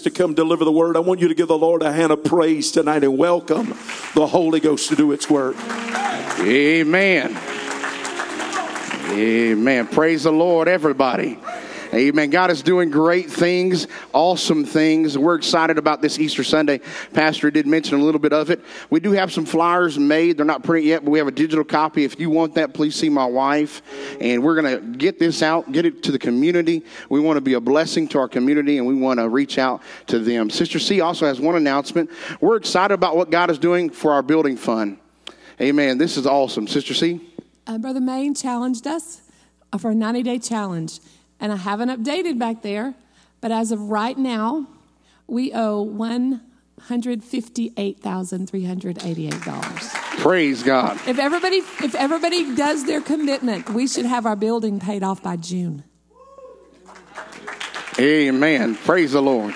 to come deliver the word. I want you to give the Lord a hand of praise tonight and welcome the Holy Ghost to do its work. Amen. Amen. Praise the Lord, everybody. Amen. God is doing great things, awesome things. We're excited about this Easter Sunday. Pastor did mention a little bit of it. We do have some flyers made. They're not printed yet, but we have a digital copy. If you want that, please see my wife. And we're going to get this out, get it to the community. We want to be a blessing to our community, and we want to reach out to them. Sister C also has one announcement. We're excited about what God is doing for our building fund. Amen. This is awesome. Sister C? Brother Maine challenged us for a 90-day challenge. And I haven't updated back there, but as of right now, we owe $158,388. Praise God. If everybody does their commitment, we should have our building paid off by June. Amen. Praise the Lord.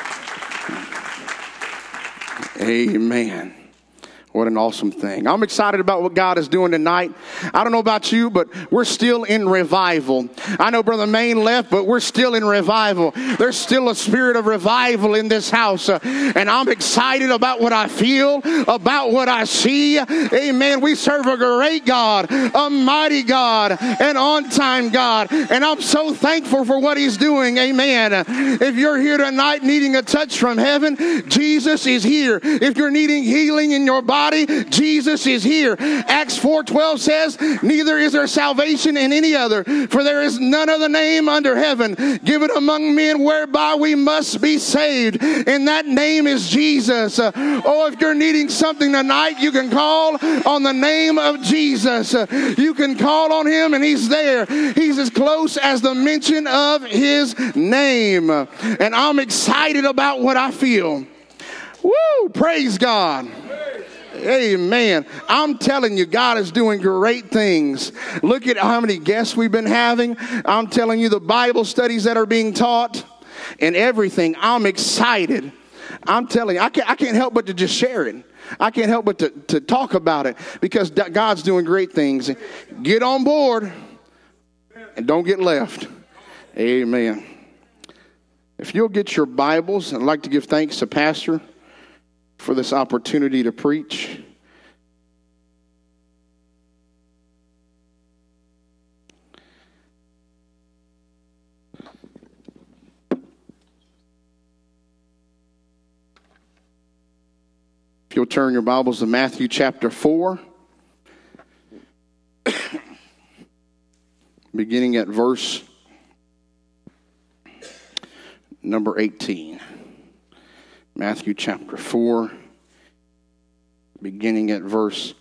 Amen. What an awesome thing. I'm excited about what God is doing tonight. I don't know about you, but we're still in revival. I know Brother Maine left, but we're still in revival. There's still a spirit of revival in this house. And I'm excited about what I feel, about what I see. Amen. We serve a great God, a mighty God, an on-time God. And I'm so thankful for what He's doing. Amen. If you're here tonight needing a touch from heaven, Jesus is here. If you're needing healing in your body, Jesus is here. Acts 4:12 says, neither is there salvation in any other, for there is none other name under heaven given among men whereby we must be saved. And that name is Jesus. If you're needing something tonight, you can call on the name of Jesus. You can call on Him and He's there. He's as close as the mention of His name. And I'm excited about what I feel. Woo! Praise God. Amen. I'm telling you, God is doing great things. Look at how many guests we've been having. I'm telling you, the Bible studies that are being taught and everything. I'm excited. I'm telling you, I can't help but to just share it. I can't help but to talk about it because God's doing great things. Get on board and don't get left. Amen. If you'll get your Bibles, I'd like to give thanks to Pastor for this opportunity to preach. If you'll turn your Bibles to Matthew chapter 4, beginning at verse number 18. Matthew chapter 4, beginning at verse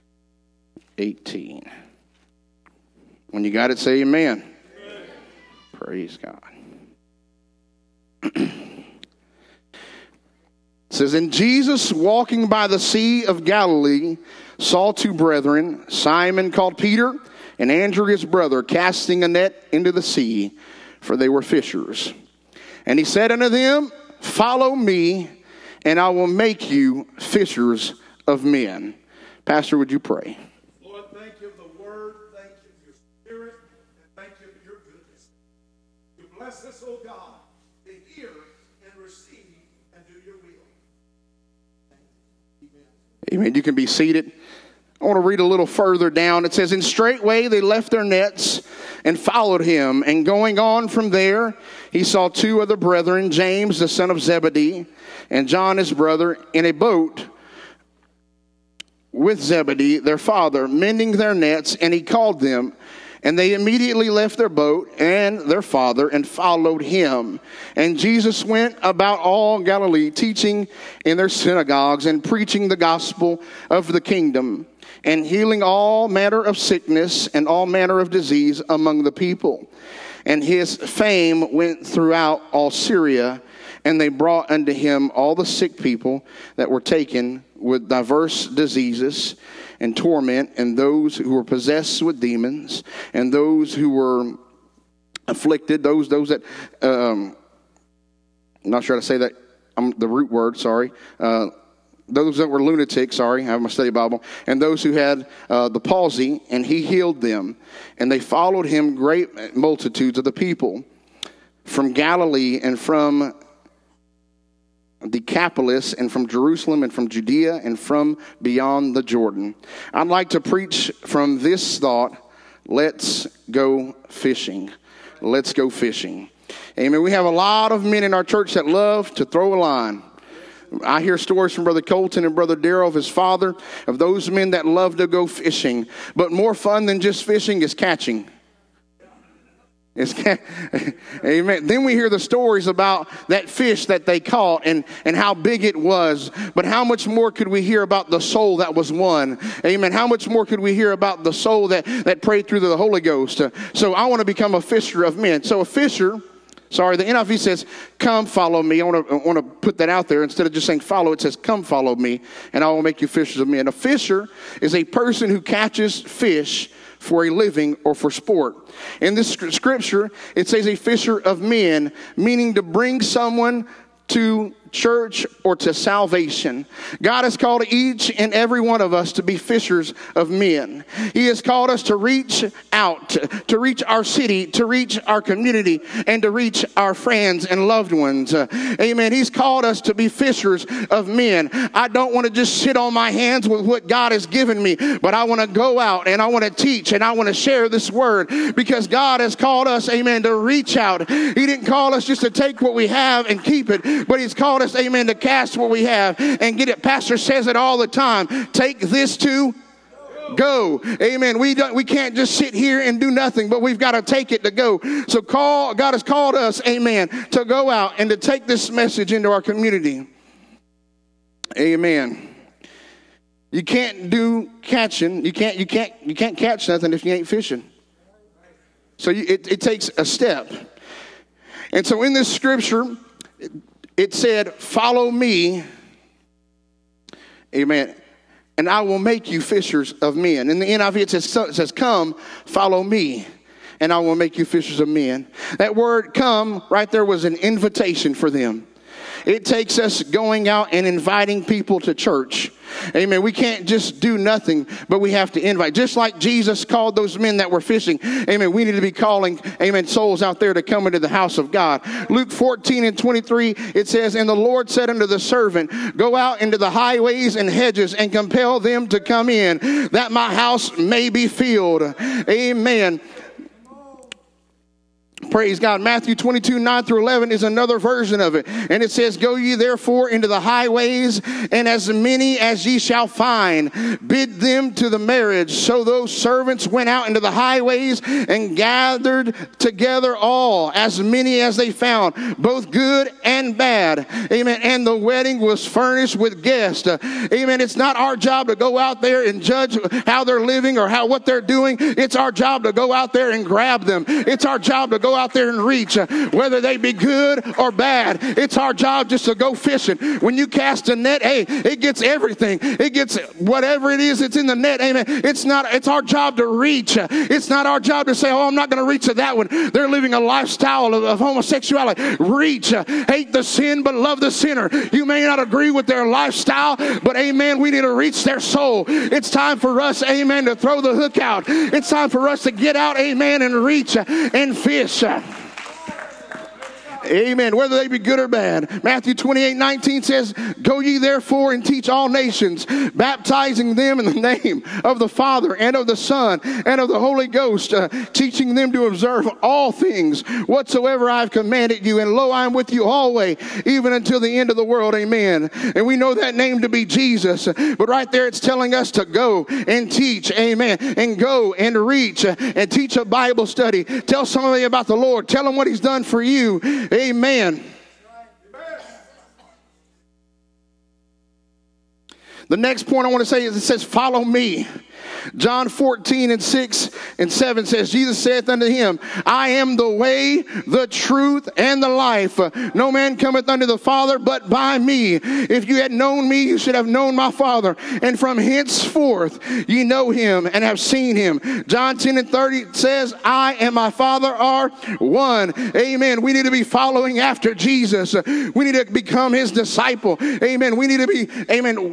18. When you got it, say amen. Amen. Praise God. It says, and Jesus, walking by the Sea of Galilee, saw two brethren, Simon called Peter, and Andrew his brother, casting a net into the sea, for they were fishers. And he said unto them, follow me, and I will make you fishers of men. Pastor, would you pray? Lord, thank you for the word. Thank you for your spirit. And thank you for your goodness. You bless us, oh God, to hear and receive and do your will. Amen. Amen. You can be seated. I want to read a little further down. It says, and straightway they left their nets and followed him. And going on from there, he saw two other brethren, James, the son of Zebedee, and John, his brother, in a boat with Zebedee, their father, mending their nets. And he called them. And they immediately left their boat and their father and followed him. And Jesus went about all Galilee, teaching in their synagogues and preaching the gospel of the kingdom, and healing all manner of sickness and all manner of disease among the people. And his fame went throughout all Syria, and they brought unto him all the sick people that were taken with diverse diseases and torment, and those who were possessed with demons, and those who were afflicted, those that, I'm not sure how to say that, the root word, sorry, those that were lunatics, I have my study Bible, and those who had the palsy, and he healed them. And they followed him great multitudes of the people from Galilee and from Decapolis, and from Jerusalem, and from Judea, and from beyond the Jordan. I'd like to preach from this thought: let's go fishing. Let's go fishing. Amen. We have a lot of men in our church that love to throw a line. I hear stories from Brother Colton and Brother Darrell of his father, of those men that love to go fishing. But more fun than just fishing is catching. Amen. Then we hear the stories about that fish that they caught and how big it was. But how much more could we hear about the soul that was won? Amen. How much more could we hear about the soul that prayed through the Holy Ghost? So I want to become a fisher of men. So a fisher, the NIV says, come follow me. I want to put that out there. Instead of just saying follow, it says come follow me, and I will make you fishers of men. A fisher is a person who catches fish for a living or for sport. In this scripture, it says a fisher of men, meaning to bring someone to church or to salvation. God has called each and every one of us to be fishers of men. He has called us to reach out, to reach our city, to reach our community, and to reach our friends and loved ones. Amen. He's called us to be fishers of men. I don't want to just sit on my hands with what God has given me, but I want to go out and I want to teach and I want to share this word, because God has called us, amen, to reach out. He didn't call us just to take what we have and keep it, but He's called us, amen, to cast what we have and get it. Pastor says it all the time. Take this to go. Amen. We can't just sit here and do nothing, but we've got to take it to go. So God has called us, amen, to go out and to take this message into our community. Amen. You can't do catching. You can't catch nothing if you ain't fishing. So it takes a step. And so in this scripture, it said, follow me, amen, and I will make you fishers of men. In the NIV, it says, come, follow me, and I will make you fishers of men. That word come right there was an invitation for them. It takes us going out and inviting people to church. Amen. We can't just do nothing, but we have to invite. Just like Jesus called those men that were fishing. Amen. We need to be calling, amen, souls out there to come into the house of God. Luke 14:23, it says, and the Lord said unto the servant, go out into the highways and hedges and compel them to come in, that my house may be filled. Amen. Praise God. Matthew 22:9-11 is another version of it. And it says, go ye therefore into the highways, and as many as ye shall find, bid them to the marriage. So those servants went out into the highways and gathered together all, as many as they found, both good and bad. Amen. And the wedding was furnished with guests. Amen. It's not our job to go out there and judge how they're living or what they're doing. It's our job to go out there and grab them. It's our job to go out there and reach, whether they be good or bad. It's our job just to go fishing. When you cast a net, hey, it gets everything. It gets whatever it is that's in the net. Amen. It's our job to reach. It's not our job to say, oh, I'm not going to reach to that one. They're living a lifestyle of homosexuality. Reach. Hate the sin, but love the sinner. You may not agree with their lifestyle, but amen, we need to reach their soul. It's time for us, amen, to throw the hook out. It's time for us to get out, amen, and reach and fish. Amen. Whether they be good or bad. Matthew 28:19 says, go ye therefore and teach all nations, baptizing them in the name of the Father and of the Son and of the Holy Ghost, teaching them to observe all things whatsoever I have commanded you. And lo, I am with you always, even until the end of the world. Amen. And we know that name to be Jesus. But right there it's telling us to go and teach. Amen. And go and reach and teach a Bible study. Tell somebody about the Lord. Tell them what He's done for you. Amen. The next point I want to say is it says, follow me. John 14:6-7 says, Jesus saith unto him, I am the way, the truth, and the life. No man cometh unto the Father but by me. If you had known me, you should have known my Father. And from henceforth ye know him and have seen him. John 10:30 says, I and my Father are one. Amen. We need to be following after Jesus. We need to become his disciple. Amen. We need to be, amen, walking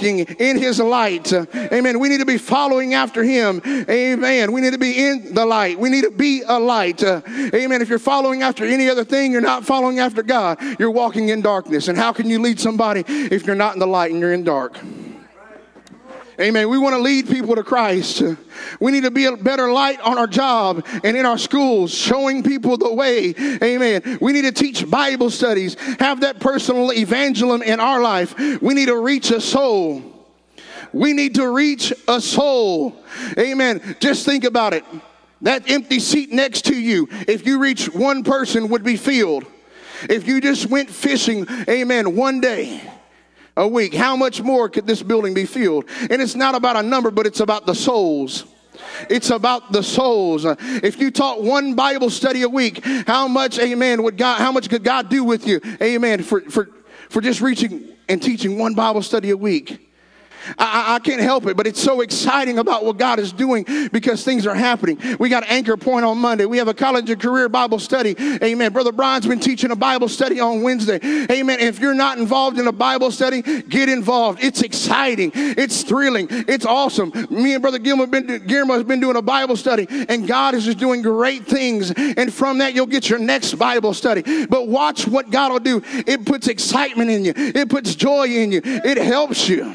walking in his light. Amen. We need to be following after him. Amen. We need to be in the light. We need to be a light. Amen. If you're following after any other thing, you're not following after God. You're walking in darkness. And how can you lead somebody if you're not in the light and you're in dark? Amen. We want to lead people to Christ. We need to be a better light on our job and in our schools, showing people the way. Amen. We need to teach Bible studies, have that personal evangelism in our life. We need to reach a soul. We need to reach a soul. Amen. Just think about it. That empty seat next to you, if you reach one person, would be filled. If you just went fishing, amen, one day a week, how much more could this building be filled? And it's not about a number, but it's about the souls. It's about the souls. If you taught one Bible study a week, how much, amen, how much could God do with you? Amen. For just reaching and teaching one Bible study a week. I can't help it, but it's so exciting about what God is doing because things are happening. We got Anchor Point on Monday. We have a college and career Bible study. Amen. Brother Brian's been teaching a Bible study on Wednesday. Amen. If you're not involved in a Bible study, get involved. It's exciting. It's thrilling. It's awesome. Me and Brother Guillermo have been doing a Bible study, and God is just doing great things. And from that, you'll get your next Bible study. But watch what God will do. It puts excitement in you. It puts joy in you. It helps you.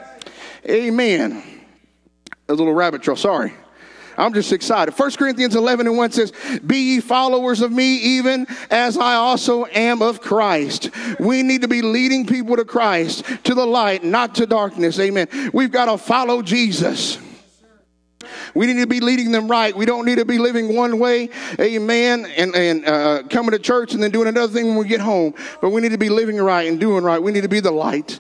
Amen. A little rabbit trail, sorry. I'm just excited. 1 Corinthians 11:1 says, be ye followers of me, even as I also am of Christ. We need to be leading people to Christ, to the light, not to darkness. Amen. We've got to follow Jesus. We need to be leading them right. We don't need to be living one way, amen, and coming to church and then doing another thing when we get home. But we need to be living right and doing right. We need to be the light.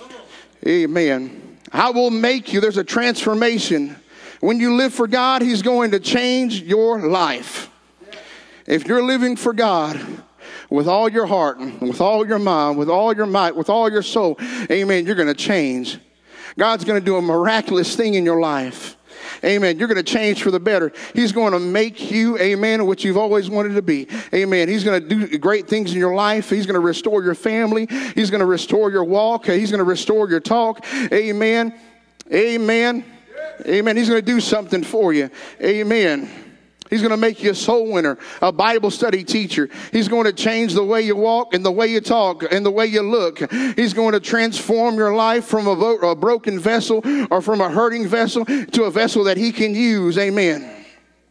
Amen. I will make you. There's a transformation. When you live for God, he's going to change your life. If you're living for God with all your heart, with all your mind, with all your might, with all your soul, amen, you're going to change. God's going to do a miraculous thing in your life. Amen. You're going to change for the better. He's going to make you, amen, what you've always wanted to be. Amen. He's going to do great things in your life. He's going to restore your family. He's going to restore your walk. He's going to restore your talk. Amen. Amen. Amen. He's going to do something for you. Amen. He's going to make you a soul winner, a Bible study teacher. He's going to change the way you walk and the way you talk and the way you look. He's going to transform your life from a broken vessel or from a hurting vessel to a vessel that he can use. Amen.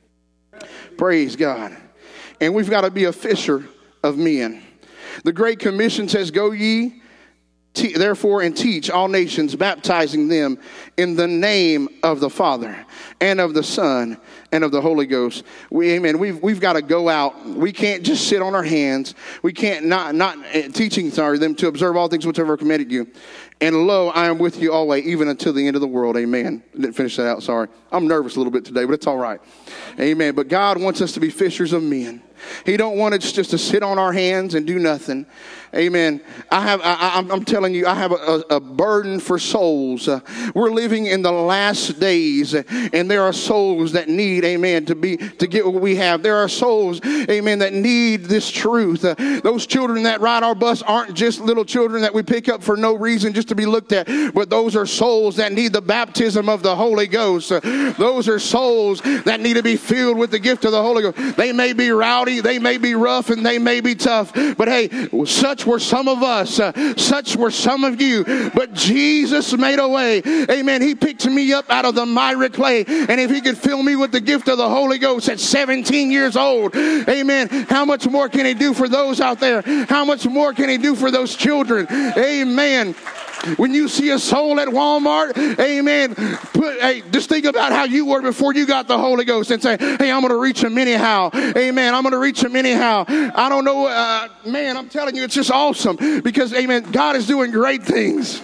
Praise God. And we've got to be a fisher of men. The Great Commission says, go ye therefore and teach all nations, baptizing them in the name of the Father and of the Son and of the Holy Ghost. We've got to go out. We can't just sit on our hands. We can't not teaching them to observe all things which I've commanded you. And lo, I am with you always, even until the end of the world. Amen. Didn't finish that out. Sorry. I'm nervous a little bit today, but it's all right. Amen. But God wants us to be fishers of men. He don't want us just to sit on our hands and do nothing. Amen. I'm telling you, I have a burden for souls. We're living in the last days, and there are souls that need, amen, to get what we have. There are souls, amen, that need this truth. Those children that ride our bus aren't just little children that we pick up for no reason, just to be looked at, but those are souls that need the baptism of the Holy Ghost. Those are souls that need to be filled with the gift of the Holy Ghost. They may be rowdy, they may be rough, and they may be tough, but hey, such were some of us, such were some of you, but Jesus made a way. Amen. He picked me up out of the miry clay, and if he could fill me with the gift of the Holy Ghost at 17 years old, amen, how much more can he do for those out there? How much more can he do for those children? Amen. When you see a soul at Walmart, amen, just think about how you were before you got the Holy Ghost and say, hey, I'm going to reach them anyhow. Amen. I'm going to reach them anyhow. I don't know. Man, I'm telling you, it's just awesome because, amen, God is doing great things.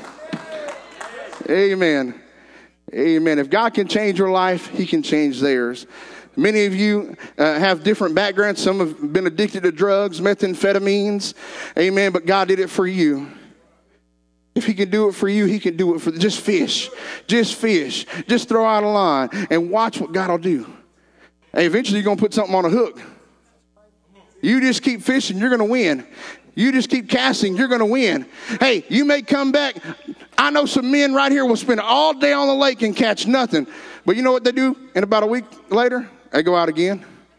Amen. Amen. If God can change your life, he can change theirs. Many of you have different backgrounds. Some have been addicted to drugs, methamphetamines. Amen. But God did it for you. If he can do it for you, he can do it for just fish. Just fish. Just throw out a line and watch what God will do. Hey, eventually you're going to put something on a hook. You just keep fishing, you're going to win. You just keep casting, you're going to win. Hey, you may come back I know some men right here will spend all day on the lake and catch nothing. But you know what they do? And about a week later, they go out again.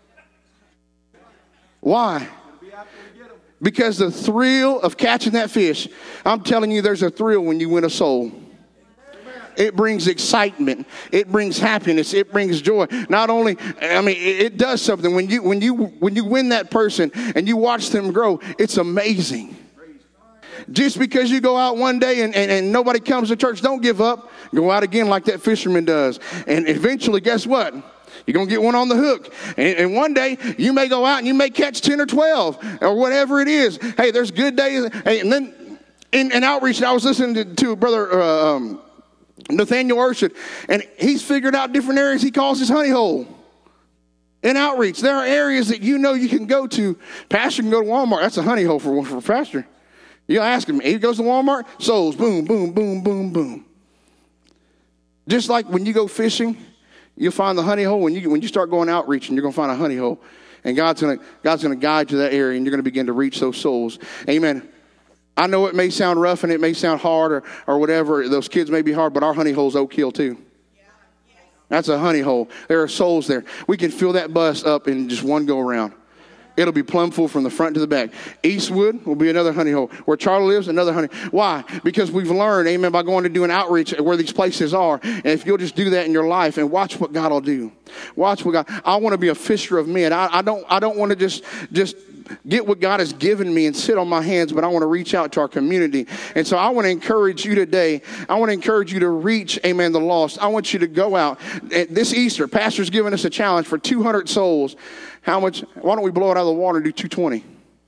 Why? Because the thrill of catching that fish, I'm telling you, there's a thrill when you win a soul. It brings excitement. It brings happiness. It brings joy. Not only, I mean, it does something. When you win that person and you watch them grow, it's amazing. Just because you go out one day and nobody comes to church, don't give up. Go out again like that fisherman does. And eventually, guess what? You're going to get one on the hook. And one day, you may go out and you may catch 10 or 12 or whatever it is. Hey, there's good days. Hey, and then in outreach, I was listening to Brother Nathaniel Urshid, and he's figured out different areas he calls his honey hole. In outreach, there are areas that you know you can go to. Pastor can go to Walmart. That's a honey hole for Pastor. You ask him. He goes to Walmart, souls, boom, boom, boom, boom, boom. Just like when you go fishing, you'll find the honey hole. When you start going outreach, and you're going to find a honey hole, and God's going to guide you to that area, and you're going to begin to reach those souls. Amen. I know it may sound rough and it may sound hard or whatever. Those kids may be hard, but our honey hole's Oak Hill too. That's a honey hole. There are souls there. We can fill that bus up in just one go around. It'll be plumb full from the front to the back. Eastwood will be another honey hole. Where Charlie lives, another honey. Why? Because we've learned, amen, by going to do an outreach where these places are. And if you'll just do that in your life and watch what God will do. Watch what God. I want to be a fisher of men. I don't want to just get what God has given me and sit on my hands, but I want to reach out to our community. And so I want to encourage you today. I want to encourage you to reach, amen, the lost. I want you to go out. This Easter, Pastor's given us a challenge for 200 souls. How much? Why don't we blow it out of the water and do 220?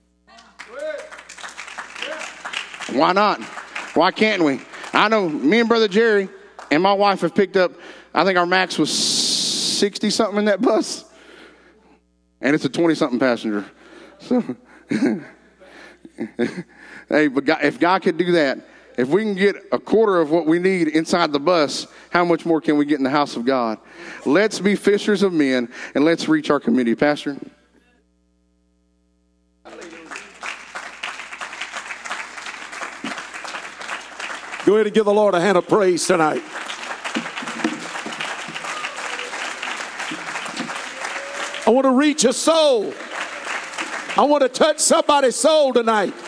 Why not? Why can't we? I know me and Brother Jerry and my wife have picked up, I think our max was 60-something in that bus. And it's a 20-something passenger. So, hey, but God, if God could do that, if we can get a quarter of what we need inside the bus, how much more can we get in the house of God? Let's be fishers of men, and let's reach our community. Pastor? Go ahead and give the Lord a hand of praise tonight. I want to reach a soul. I want to touch somebody's soul tonight.